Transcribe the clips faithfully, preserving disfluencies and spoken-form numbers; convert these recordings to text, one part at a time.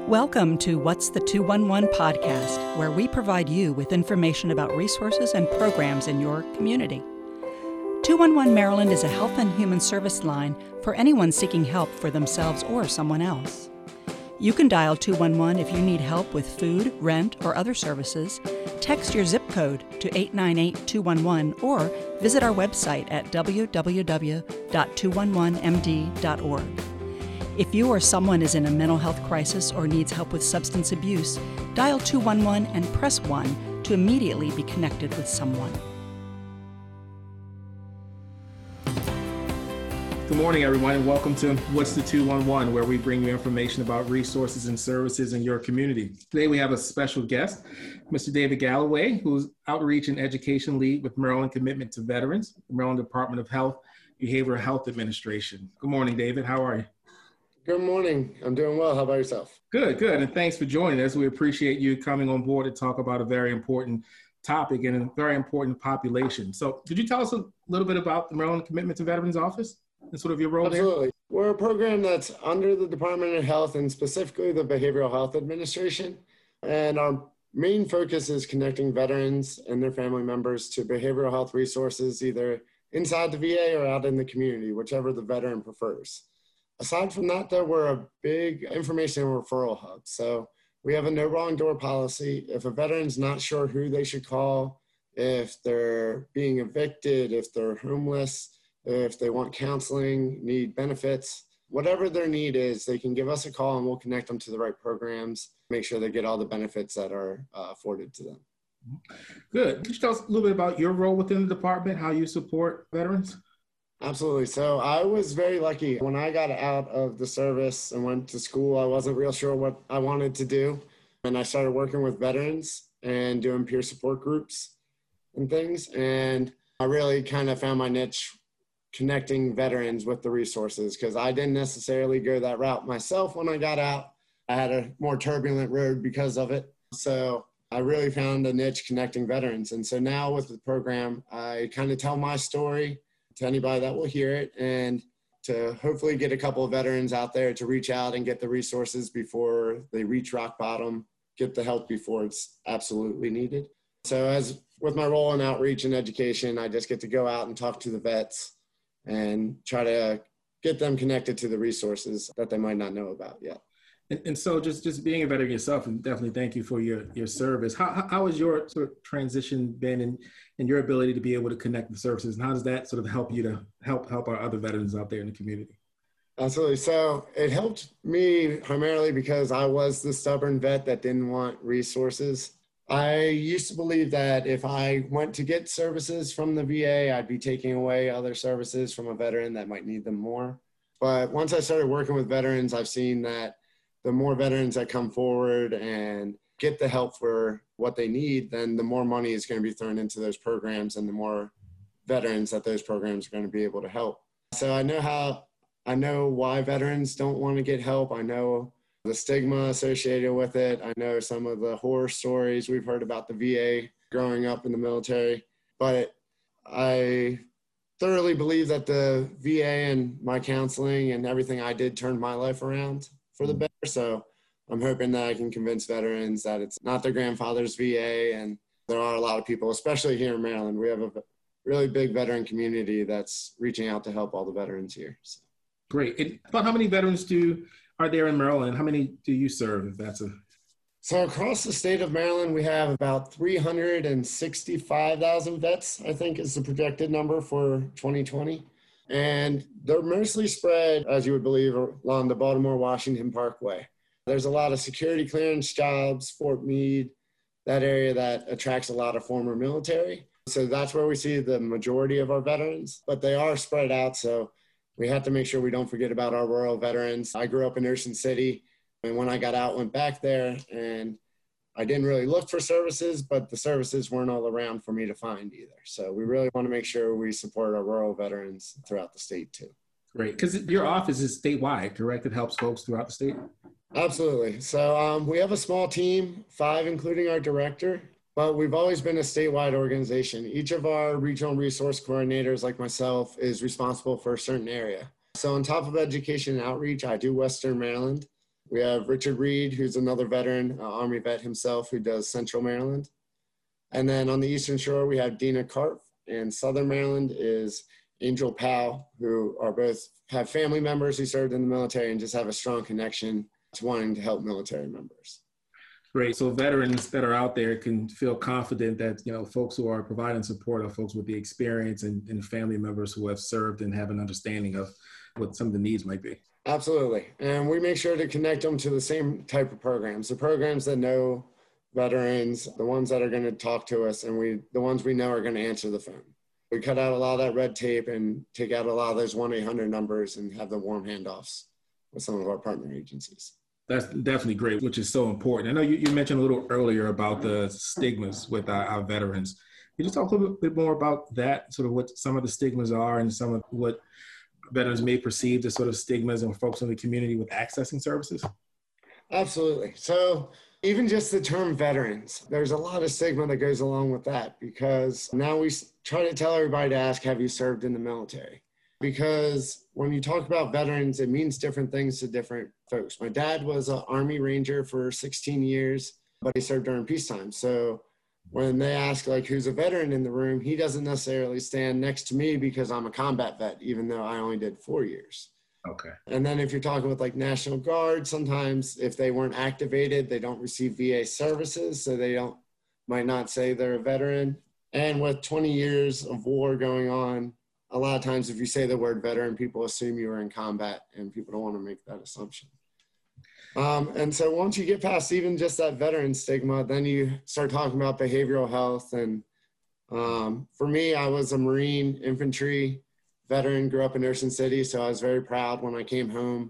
Welcome to What's the two one one podcast, where we provide you with information about resources and programs in your community. two one one Maryland is a health and human service line for anyone seeking help for themselves or someone else. You can dial two one one if you need help with food, rent, or other services. Text your zip code to eight nine eight two one one or visit our website at w w w dot two one one m d dot org. If you or someone is in a mental health crisis or needs help with substance abuse, dial two one one and press one to immediately be connected with someone. Good morning, everyone, and welcome to What's the two one one, where we bring you information about resources and services in your community. Today, we have a special guest, Mister David Galloway, who's Outreach and Education Lead with Maryland Commitment to Veterans, the Maryland Department of Health, Behavioral Health Administration. Good morning, David. How are you? Good morning. I'm doing well. How about yourself? Good, good. And thanks for joining us. We appreciate you coming on board to talk about a very important topic and a very important population. So could you tell us a little bit about the Maryland Commitment to Veterans Office and sort of your role Absolutely. there? We're a program that's under the Department of Health and specifically the Behavioral Health Administration. And our main focus is connecting veterans and their family members to behavioral health resources, either inside the V A or out in the community, whichever the veteran prefers. Aside from that, though, we're a big information and referral hub. So we have a no wrong door policy. If a veteran's not sure who they should call, if they're being evicted, if they're homeless, if they want counseling, need benefits, whatever their need is, they can give us a call and we'll connect them to the right programs, make sure they get all the benefits that are uh, afforded to them. Good. Could you tell us a little bit about your role within the department, how you support veterans? Absolutely. So I was very lucky. When I got out of the service and went to school, I wasn't real sure what I wanted to do. And I started working with veterans and doing peer support groups and things. And I really kind of found my niche connecting veterans with the resources, because I didn't necessarily go that route myself when I got out. I had a more turbulent road because of it. So I really found a niche connecting veterans. And so now with the program, I kind of tell my story to anybody that will hear it, and to hopefully get a couple of veterans out there to reach out and get the resources before they reach rock bottom, get the help before it's absolutely needed. So as with my role in outreach and education, I just get to go out and talk to the vets and try to get them connected to the resources that they might not know about yet. And, and so just, just being a veteran yourself, and definitely thank you for your, your service. How, how has your sort of transition been in, in your ability to be able to connect the services? And how does that sort of help you to help help our other veterans out there in the community? Absolutely. So it helped me primarily because I was the stubborn vet that didn't want resources. I used to believe that if I went to get services from the V A, I'd be taking away other services from a veteran that might need them more. But once I started working with veterans, I've seen that the more veterans that come forward and get the help for what they need, then the more money is going to be thrown into those programs and the more veterans that those programs are going to be able to help. So I know how, I know why veterans don't want to get help. I know the stigma associated with it. I know some of the horror stories we've heard about the V A growing up in the military, but I thoroughly believe that the V A and my counseling and everything I did turned my life around for the better. So I'm hoping that I can convince veterans that it's not their grandfather's V A. And there are a lot of people, especially here in Maryland, we have a really big veteran community that's reaching out to help all the veterans here. So. Great. And about how many veterans do are there in Maryland? How many do you serve, if that's a... So across the state of Maryland, we have about three hundred sixty-five thousand vets, I think is the projected number for twenty twenty. And they're mostly spread, as you would believe, along the Baltimore-Washington Parkway. There's a lot of security clearance jobs, Fort Meade, that area that attracts a lot of former military. So that's where we see the majority of our veterans, but they are spread out. So we have to make sure we don't forget about our rural veterans. I grew up in Ocean City, and when I got out, went back there, and I didn't really look for services, but the services weren't all around for me to find either. So we really want to make sure we support our rural veterans throughout the state too. Great, because your office is statewide, correct? It helps folks throughout the state? Absolutely. So um, we have a small team, five including our director, but we've always been a statewide organization. Each of our regional resource coordinators, like myself, is responsible for a certain area. So on top of education and outreach, I do Western Maryland. We have Richard Reed, who's another veteran, uh, Army vet himself, who does Central Maryland. And then on the Eastern Shore, we have Dina Karpf, and Southern Maryland is Angel Powell, who are both have family members who served in the military and just have a strong connection to wanting to help military members. Great. So veterans that are out there can feel confident that, you know, folks who are providing support are folks with the experience and, and family members who have served and have an understanding of what some of the needs might be. Absolutely. And we make sure to connect them to the same type of programs, the programs that know veterans, the ones that are going to talk to us, and we the ones we know are going to answer the phone. We cut out a lot of that red tape and take out a lot of those one eight hundred numbers and have the warm handoffs with some of our partner agencies. That's definitely great, which is so important. I know you, you mentioned a little earlier about the stigmas with our, our veterans. Can you just talk a little bit more about that, sort of what some of the stigmas are and some of what veterans may perceive as sort of stigmas and folks in the community with accessing services? Absolutely. So even just the term veterans, there's a lot of stigma that goes along with that, because now we try to tell everybody to ask, have you served in the military? Because when you talk about veterans, it means different things to different folks. My dad was an Army Ranger for sixteen years, but he served during peacetime. So when they ask, like, who's a veteran in the room, he doesn't necessarily stand next to me because I'm a combat vet, even though I only did four years. Okay. And then if you're talking with like National Guard, sometimes if they weren't activated, they don't receive V A services. So they don't, might not say they're a veteran. And with twenty years of war going on, a lot of times if you say the word veteran, people assume you were in combat, and people don't want to make that assumption. Um, and so once you get past even just that veteran stigma, then you start talking about behavioral health. And um, for me, I was a Marine infantry veteran, grew up in Ocean City, so I was very proud when I came home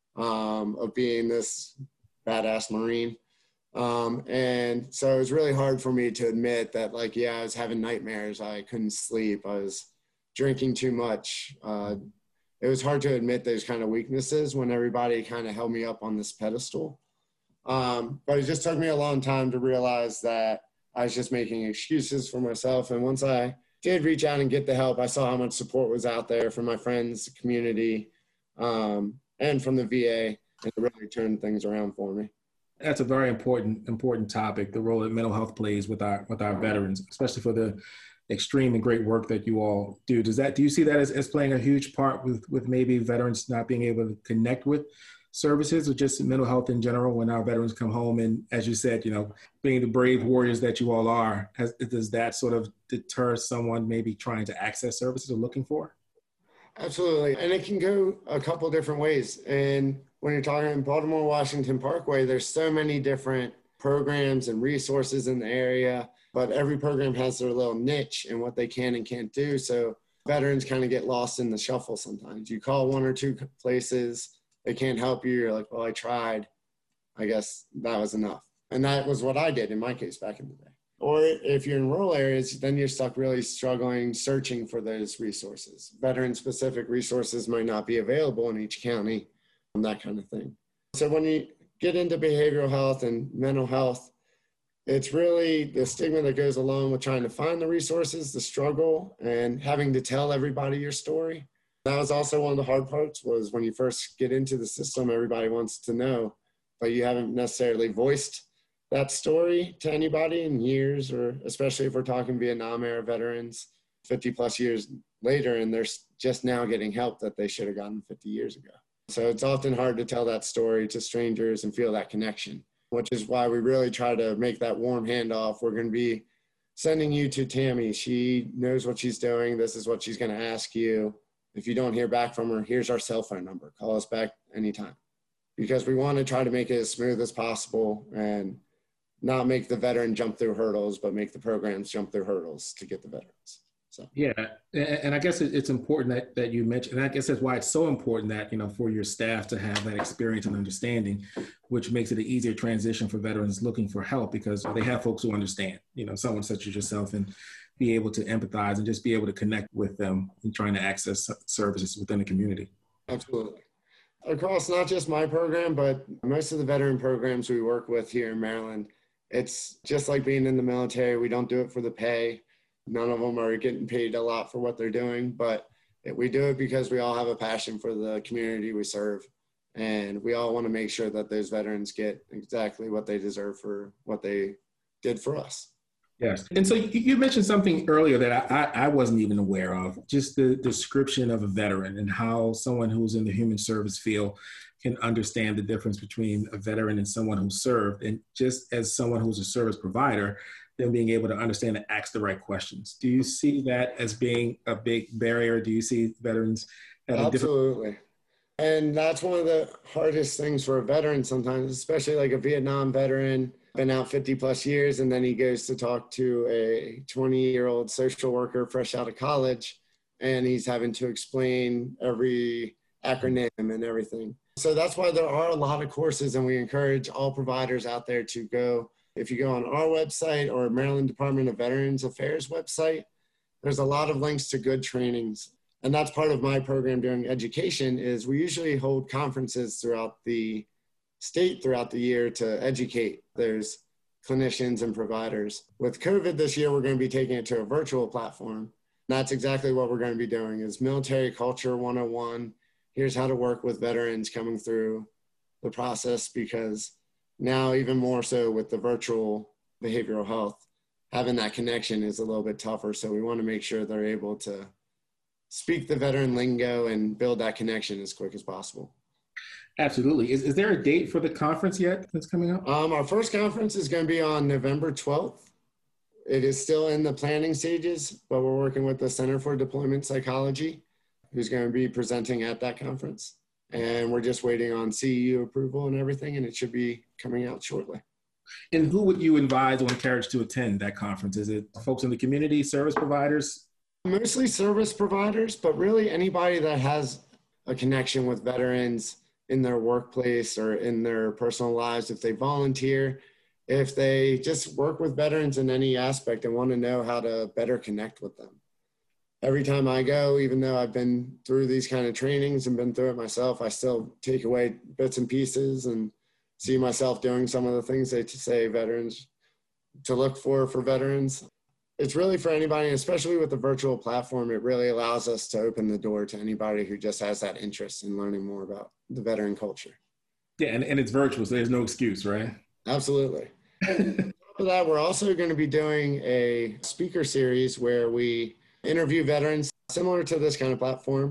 um, of being this badass Marine. Um, and so it was really hard for me to admit that, like, yeah, I was having nightmares. I couldn't sleep. I was drinking too much. Uh, it was hard to admit those kind of weaknesses when everybody kind of held me up on this pedestal. Um, but it just took me a long time to realize that I was just making excuses for myself. And once I did reach out and get the help, I saw how much support was out there from my friends, community, um, and from the V A, and it really turned things around for me. That's a very important, important topic, the role that mental health plays with our, with our veterans, especially for the extreme and great work that you all do. Does that, do you see that as, as playing a huge part with, with maybe veterans not being able to connect with services or just mental health in general when our veterans come home? And as you said, you know, being the brave warriors that you all are, has, does that sort of deter someone maybe trying to access services or looking for? Absolutely. And it can go a couple different ways. And when you're talking in Baltimore, Washington Parkway, there's so many different programs and resources in the area, but every program has their little niche and what they can and can't do. So veterans kind of get lost in the shuffle sometimes. You call one or two places, they can't help you. You're like, well, I tried. I guess that was enough. And that was what I did in my case back in the day. Or if you're in rural areas, then you're stuck really struggling, searching for those resources. Veteran-specific resources might not be available in each county, and that kind of thing. So when you get into behavioral health and mental health, it's really the stigma that goes along with trying to find the resources, the struggle, and having to tell everybody your story. That was also one of the hard parts, was when you first get into the system, everybody wants to know, but you haven't necessarily voiced that story to anybody in years, or especially if we're talking Vietnam era veterans fifty plus years later, and they're just now getting help that they should have gotten fifty years ago. So it's often hard to tell that story to strangers and feel that connection, which is why we really try to make that warm handoff. We're going to be sending you to Tammy. She knows what she's doing. This is what she's going to ask you. If you don't hear back from her, here's our cell phone number. Call us back anytime, because we want to try to make it as smooth as possible and not make the veteran jump through hurdles, but make the programs jump through hurdles to get the veterans. So yeah, and I guess it's important that, that you mentioned, and I guess that's why it's so important that, you know, for your staff to have that experience and understanding, which makes it an easier transition for veterans looking for help, because they have folks who understand, you know, someone such as yourself, and be able to empathize and just be able to connect with them and trying to access services within the community. Absolutely. Across not just my program, but most of the veteran programs we work with here in Maryland, it's just like being in the military. We don't do it for the pay. None of them are getting paid a lot for what they're doing, but we do it because we all have a passion for the community we serve, And we all want to make sure that those veterans get exactly what they deserve for what they did for us. Yes. And so you mentioned something earlier that I, I wasn't even aware of, just the description of a veteran and how someone who's in the human service field can understand the difference between a veteran and someone who served. And just as someone who's a service provider, then being able to understand and ask the right questions. Do you see that as being a big barrier? Do you see veterans having Absolutely. Different- and that's one of the hardest things for a veteran sometimes, especially like a Vietnam veteran, been out fifty plus years, and then he goes to talk to a twenty year old social worker fresh out of college, and he's having to explain every acronym and everything. So that's why there are a lot of courses, and we encourage all providers out there to go. If you go on our website or Maryland Department of Veterans Affairs website, there's a lot of links to good trainings. And that's part of my program during education is we usually hold conferences throughout the state throughout the year to educate. There's clinicians and providers. With COVID this year, we're going to be taking it to a virtual platform. That's exactly what we're going to be doing is military culture one oh one. Here's how to work with veterans coming through the process, because now even more so with the virtual behavioral health, having that connection is a little bit tougher. So we want to make sure they're able to speak the veteran lingo and build that connection as quick as possible. Absolutely. Is, is there a date for the conference yet that's coming up? Um, our first conference is going to be on November twelfth. It is still in the planning stages, but we're working with the Center for Deployment Psychology, who's going to be presenting at that conference. And we're just waiting on C E U approval and everything, and it should be coming out shortly. And who would you advise or encourage to attend that conference? Is it folks in the community, service providers? Mostly service providers, but really anybody that has a connection with veterans in their workplace or in their personal lives, if they volunteer, if they just work with veterans in any aspect and want to know how to better connect with them. Every time I go, even though I've been through these kind of trainings and been through it myself, I still take away bits and pieces and see myself doing some of the things they say veterans to look for for veterans. It's really for anybody, especially with the virtual platform, it really allows us to open the door to anybody who just has that interest in learning more about the veteran culture. Yeah, and, and it's virtual, so there's no excuse, right? Absolutely. For that, we're also going to be doing a speaker series where we interview veterans similar to this kind of platform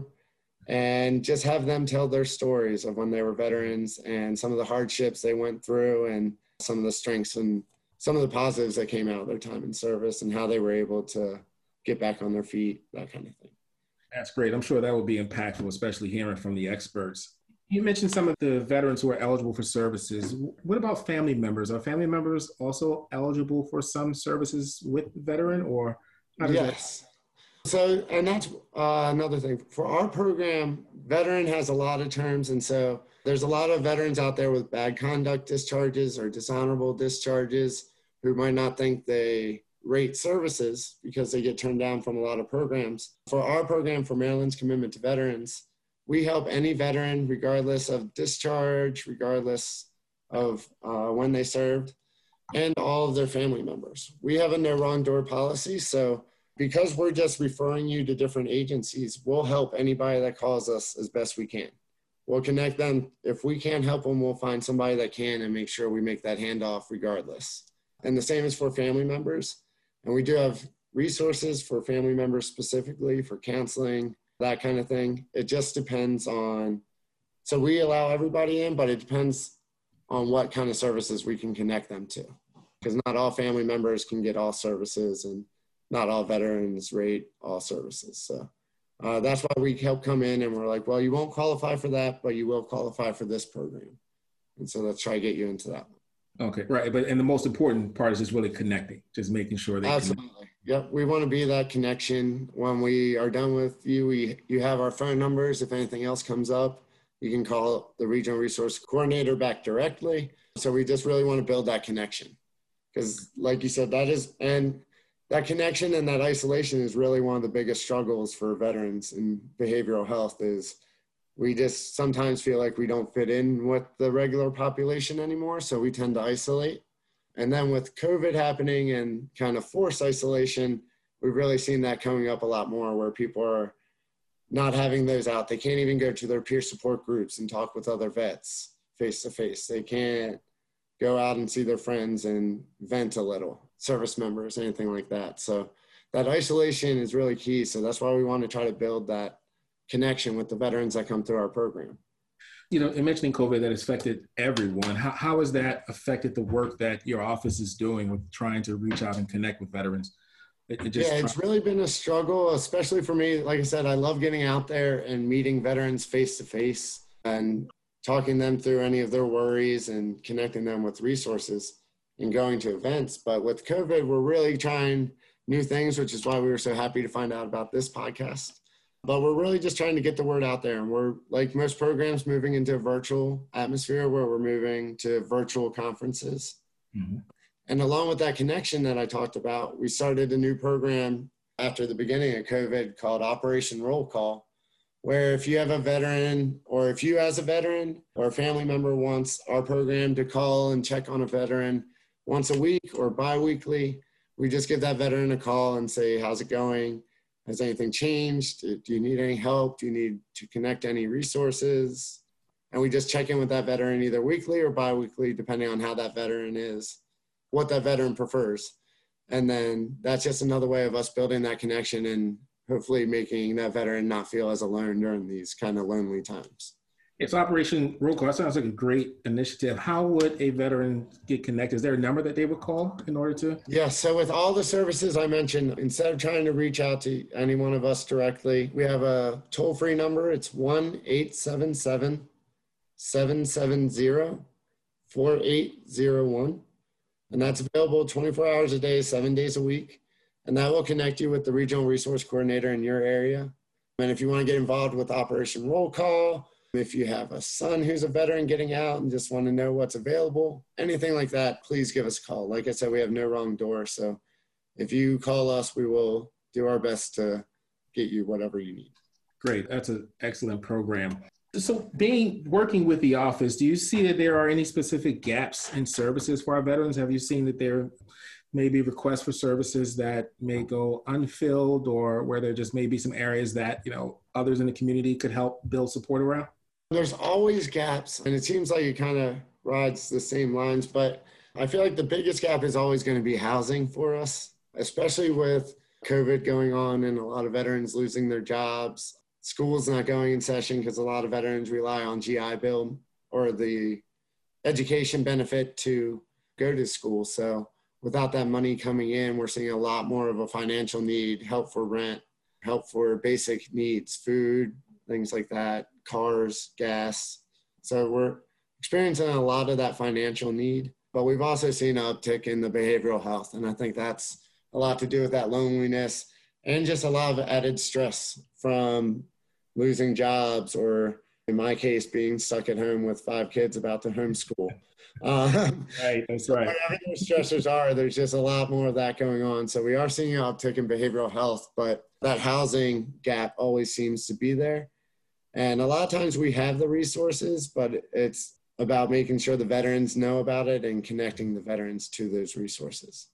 and just have them tell their stories of when they were veterans and some of the hardships they went through and some of the strengths and some of the positives that came out of their time in service and how they were able to get back on their feet, that kind of thing. That's great. I'm sure that would be impactful, especially hearing from the experts. You mentioned some of the veterans who are eligible for services. What about family members? Are family members also eligible for some services with veteran, or how does yes. That... So, and that's uh, another thing. For our program, veteran has a lot of terms, and so there's a lot of veterans out there with bad conduct discharges or dishonorable discharges who might not think they rate services because they get turned down from a lot of programs. For our program, for Maryland's Commitment to Veterans, we help any veteran, regardless of discharge, regardless of uh, when they served, and all of their family members. We have a no wrong door policy, so because we're just referring you to different agencies, we'll help anybody that calls us as best we can. We'll connect them. If we can't help them, we'll find somebody that can and make sure we make that handoff regardless. And the same is for family members. And we do have resources for family members specifically for counseling, that kind of thing. It just depends on, so we allow everybody in, but it depends on what kind of services we can connect them to. Because not all family members can get all services and not all veterans rate all services. So uh, that's why we help come in and we're like, well, you won't qualify for that, but you will qualify for this program. And so let's try to get you into that one. Okay, right. But and the most important part is just really connecting, just making sure they Absolutely. Connect. Yep. We want to be that connection. When we are done with you, we you have our phone numbers. If anything else comes up, you can call the regional resource coordinator back directly. So we just really want to build that connection. Because like you said, that is, and that connection and that isolation is really one of the biggest struggles for veterans in behavioral health is we just sometimes feel like we don't fit in with the regular population anymore. So we tend to isolate. And then with COVID happening and kind of forced isolation, we've really seen that coming up a lot more where people are not having those out. They can't even go to their peer support groups and talk with other vets face to face. They can't go out and see their friends and vent a little, service members, anything like that. So that isolation is really key. So that's why we want to try to build that connection with the veterans that come through our program. You know, in mentioning COVID, that affected everyone. How, how has that affected the work that your office is doing with trying to reach out and connect with veterans? It, it just yeah, it's really been a struggle, especially for me. Like I said, I love getting out there and meeting veterans face to face and talking them through any of their worries and connecting them with resources and going to events. But with COVID, we're really trying new things, which is why we were so happy to find out about this podcast. But we're really just trying to get the word out there. And we're, like most programs, moving into a virtual atmosphere where we're moving to virtual conferences. Mm-hmm. And along with that connection that I talked about, we started a new program after the beginning of COVID called Operation Roll Call, where if you have a veteran, or if you as a veteran or a family member wants our program to call and check on a veteran once a week or bi-weekly, we just give that veteran a call and say, how's it going? Has anything changed? Do you need any help? Do you need to connect any resources? And we just check in with that veteran either weekly or bi-weekly, depending on how that veteran is, what that veteran prefers. And then that's just another way of us building that connection and hopefully making that veteran not feel as alone during these kind of lonely times. It's Operation Roll Call. That sounds like a great initiative. How would a veteran get connected? Is there a number that they would call in order to? Yeah, so with all the services I mentioned, instead of trying to reach out to any one of us directly, we have a toll-free number. It's one eight seven seven, seven seven zero, four eight zero one. And that's available twenty-four hours a day, seven days a week. And that will connect you with the regional resource coordinator in your area. And if you want to get involved with Operation Roll Call, if you have a son who's a veteran getting out and just want to know what's available, anything like that, please give us a call. Like I said, we have no wrong door. So if you call us, we will do our best to get you whatever you need. Great. That's an excellent program. So being working with the office, do you see that there are any specific gaps in services for our veterans? Have you seen that there may be requests for services that may go unfilled, or where there just may be some areas that, you know, others in the community could help build support around? There's always gaps, and it seems like it kind of rides the same lines, but I feel like the biggest gap is always going to be housing for us, especially with COVID going on and a lot of veterans losing their jobs. School's not going in session because a lot of veterans rely on G I Bill or the education benefit to go to school. So without that money coming in, we're seeing a lot more of a financial need, help for rent, help for basic needs, food, things like that, cars, gas. So we're experiencing a lot of that financial need, but we've also seen an uptick in the behavioral health. And I think that's a lot to do with that loneliness and just a lot of added stress from losing jobs, or in my case, being stuck at home with five kids about to homeschool. Um, right, that's right. Whatever those stressors are, there's just a lot more of that going on. So we are seeing an uptick in behavioral health, but that housing gap always seems to be there. And a lot of times we have the resources, but it's about making sure the veterans know about it and connecting the veterans to those resources.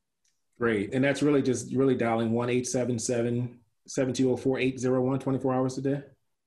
Great. And that's really just really dialing one eight seven seven, seven two zero, four eight zero one twenty-four hours a day?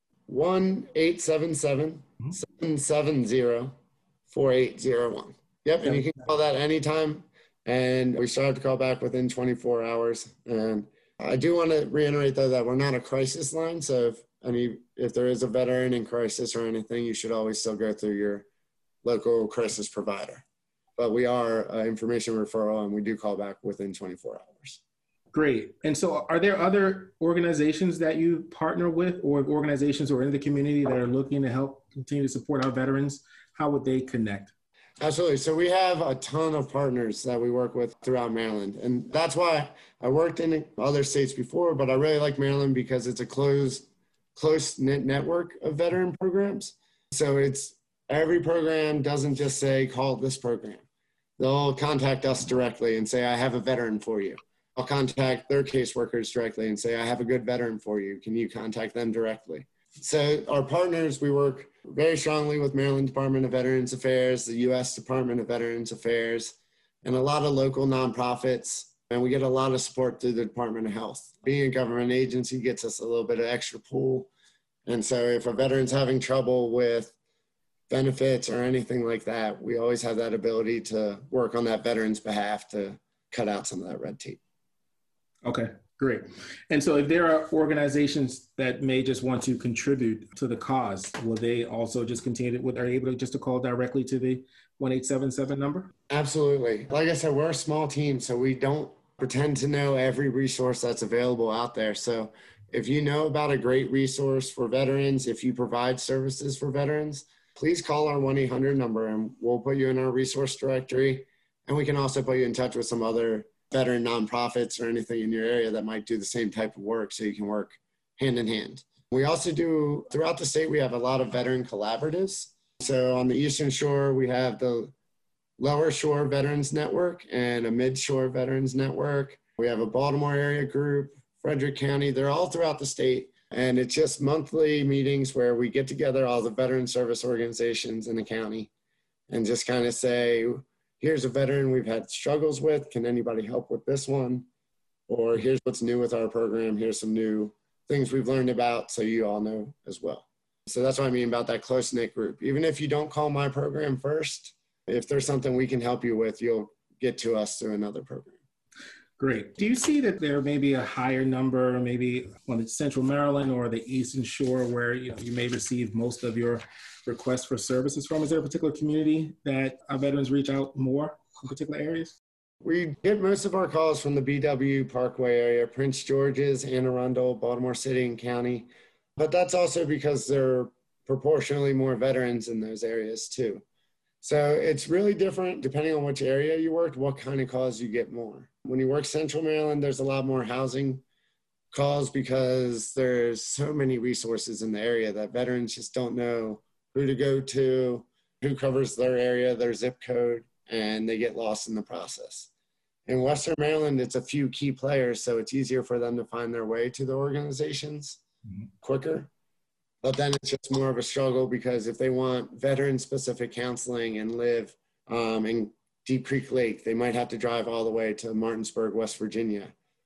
one eight seven seven, seven seven zero, four eight zero one. Yep, and you can call that anytime. And we start to call back within twenty-four hours. And I do want to reiterate, though, that we're not a crisis line. So if any, if there is a veteran in crisis or anything, you should always still go through your local crisis provider. But we are uh, information referral, and we do call back within twenty-four hours. Great. And so are there other organizations that you partner with, or organizations who are in the community that are looking to help continue to support our veterans? How would they connect? Absolutely. So we have a ton of partners that we work with throughout Maryland. And that's why I worked in other states before, but I really like Maryland because it's a closed, close-knit network of veteran programs. So it's every program doesn't just say, call this program. They'll contact us directly and say, I have a veteran for you. I'll contact their caseworkers directly and say, I have a good veteran for you. Can you contact them directly? So our partners, we work very strongly with Maryland Department of Veterans Affairs, the U S Department of Veterans Affairs, and a lot of local nonprofits And we get a lot of support through the Department of Health. Being a government agency gets us a little bit of extra pull. And so if a veteran's having trouble with benefits or anything like that, we always have that ability to work on that veteran's behalf to cut out some of that red tape. Okay, great. And so if there are organizations that may just want to contribute to the cause, will they also just continue to, are they able to just to call directly to the one eight seven seven number? Absolutely. Like I said, we're a small team, so we don't pretend to know every resource that's available out there. So if you know about a great resource for veterans, if you provide services for veterans, please call our one eight hundred number and we'll put you in our resource directory. And we can also put you in touch with some other veteran nonprofits or anything in your area that might do the same type of work so you can work hand in hand. We also do, throughout the state, we have a lot of veteran collaboratives. So on the Eastern Shore, we have the Lower Shore Veterans Network and a Mid-Shore Veterans Network. We have a Baltimore area group, Frederick County. They're all throughout the state. And it's just monthly meetings where we get together all the veteran service organizations in the county and just kind of say, here's a veteran we've had struggles with. Can anybody help with this one? Or here's what's new with our program. Here's some new things we've learned about so you all know as well. So that's what I mean about that close-knit group. Even if you don't call my program first, if there's something we can help you with, you'll get to us through another program. Great. Do you see that there may be a higher number, maybe on the Central Maryland or the Eastern Shore, where you know, you may receive most of your requests for services from? Is there a particular community that our veterans reach out more in particular areas? We get most of our calls from the B W Parkway area, Prince George's, Anne Arundel, Baltimore City and County. But that's also because there are proportionally more veterans in those areas too. So it's really different depending on which area you work, what kind of calls you get more. When you work Central Maryland, there's a lot more housing calls because there's so many resources in the area that veterans just don't know who to go to, who covers their area, their zip code, and they get lost in the process. In Western Maryland, it's a few key players, so it's easier for them to find their way to the organizations mm-hmm. quicker. But then it's just more of a struggle because if they want veteran-specific counseling and live um, in Deep Creek Lake, they might have to drive all the way to Martinsburg, West Virginia,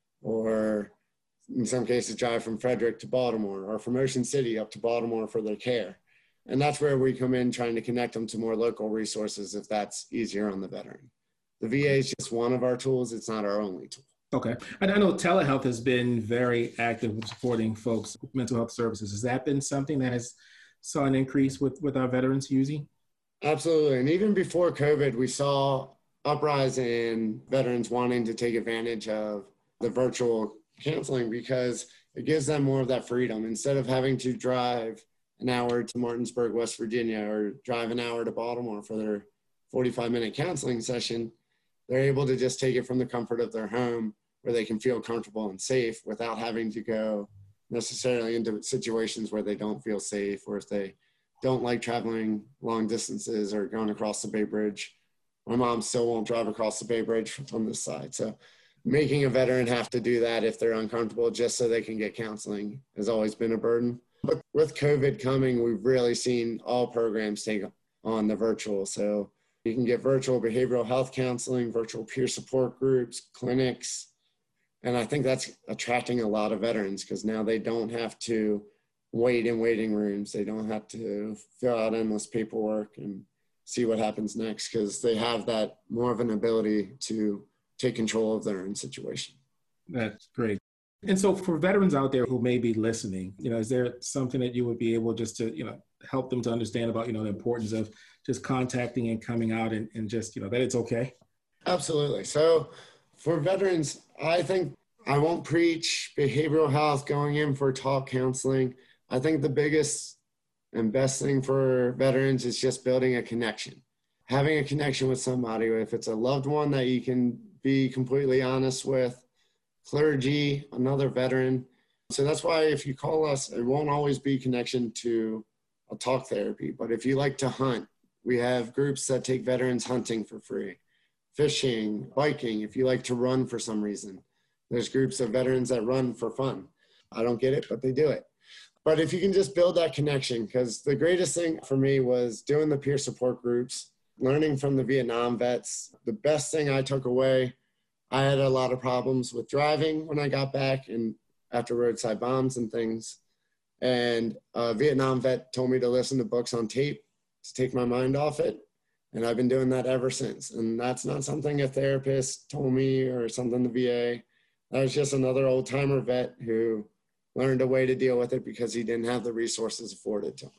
or in some cases drive from Frederick to Baltimore, or from Ocean City up to Baltimore for their care. And that's where we come in trying to connect them to more local resources if that's easier on the veteran. The V A is just one of our tools. It's not our only tool. Okay. And I know telehealth has been very active with supporting folks with mental health services. Has that been something that has saw an increase with, with our veterans using? Absolutely. And even before COVID, we saw uprise in veterans wanting to take advantage of the virtual counseling because it gives them more of that freedom. Instead of having to drive an hour to Martinsburg, West Virginia, or drive an hour to Baltimore for their forty-five minute counseling session, they're able to just take it from the comfort of their home where they can feel comfortable and safe without having to go necessarily into situations where they don't feel safe, or if they don't like traveling long distances or going across the Bay Bridge. My mom still won't drive across the Bay Bridge from this side. So making a veteran have to do that if they're uncomfortable just so they can get counseling has always been a burden. But with COVID coming, we've really seen all programs take on the virtual. So you can get virtual behavioral health counseling, virtual peer support groups, clinics. And I think that's attracting a lot of veterans because now they don't have to wait in waiting rooms. They don't have to fill out endless paperwork and see what happens next because they have that more of an ability to take control of their own situation. That's great. And so for veterans out there who may be listening, you know, is there something that you would be able just to, you know, help them to understand about, you know, the importance of just contacting and coming out and, and just, you know, that it's okay? Absolutely. So for veterans, I think I won't preach behavioral health going in for talk counseling. I think the biggest and best thing for veterans is just building a connection. Having a connection with somebody, if it's a loved one that you can be completely honest with, clergy, another veteran. So that's why if you call us, it won't always be connection to a talk therapy. But if you like to hunt, we have groups that take veterans hunting for free, fishing, biking. If you like to run for some reason, there's groups of veterans that run for fun. I don't get it, but they do it. But if you can just build that connection, because the greatest thing for me was doing the peer support groups, learning from the Vietnam vets. The best thing I took away, I had a lot of problems with driving when I got back and after roadside bombs and things. And a Vietnam vet told me to listen to books on tape to take my mind off it. And I've been doing that ever since. And that's not something a therapist told me or something the V A. That was just another old timer vet who learned a way to deal with it because he didn't have the resources afforded to him.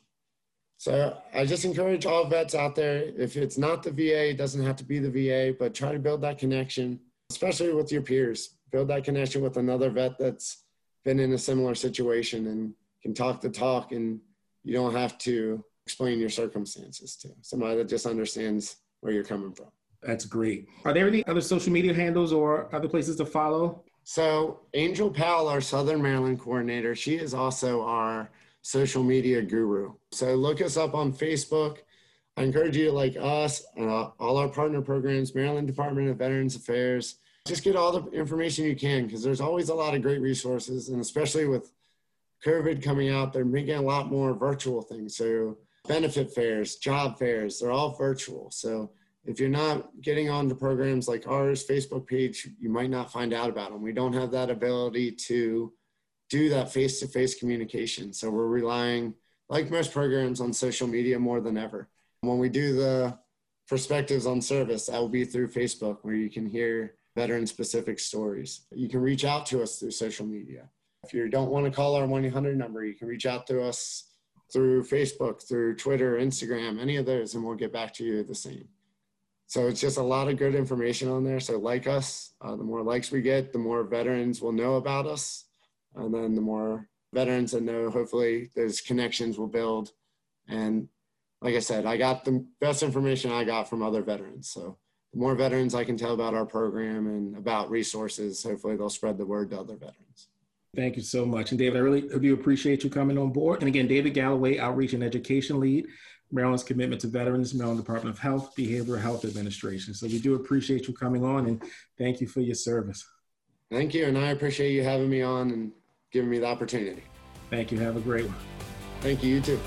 So I just encourage all vets out there, if it's not the V A, it doesn't have to be the V A, but try to build that connection, especially with your peers. Build that connection with another vet that's been in a similar situation and can talk the talk, and you don't have to explain your circumstances to somebody that just understands where you're coming from. That's great. Are there any other social media handles or other places to follow? So Angel Powell, our Southern Maryland coordinator, she is also our social media guru. So look us up on Facebook. I encourage you to like us, uh, all our partner programs, Maryland Department of Veterans Affairs. Just get all the information you can because there's always a lot of great resources. And especially with COVID coming out, they're making a lot more virtual things. So benefit fairs, job fairs, they're all virtual. So if you're not getting on to programs like ours, Facebook page, you might not find out about them. We don't have that ability to do that face-to-face communication. So we're relying, like most programs, on social media more than ever. When we do the perspectives on service, that will be through Facebook, where you can hear veteran-specific stories. You can reach out to us through social media. If you don't want to call our one eight hundred number, you can reach out to us through Facebook, through Twitter, Instagram, any of those, and we'll get back to you the same. So it's just a lot of good information on there. So like us, uh, the more likes we get, the more veterans will know about us. And then the more veterans that know, hopefully those connections will build. And like I said, I got the best information I got from other veterans. So the more veterans I can tell about our program and about resources, hopefully they'll spread the word to other veterans. Thank you so much. And David, I really do appreciate you coming on board. And again, David Galloway, Outreach and Education Lead, Maryland's Commitment to Veterans, Maryland Department of Health, Behavioral Health Administration. So we do appreciate you coming on, and thank you for your service. Thank you. And I appreciate you having me on and giving me the opportunity. Thank you. Have a great one. Thank you. You too.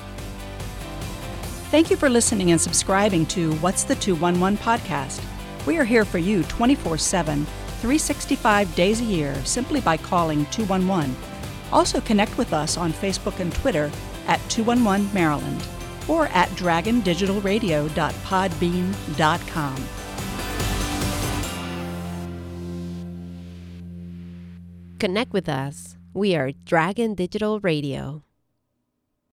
Thank you for listening and subscribing to What's the two one one podcast. We are here for you twenty-four seven, three hundred sixty-five days a year simply by calling two one one. Also connect with us on Facebook and Twitter at two one one Maryland or at dragon digital radio dot podbean dot com. Connect with us. We are Dragon Digital Radio.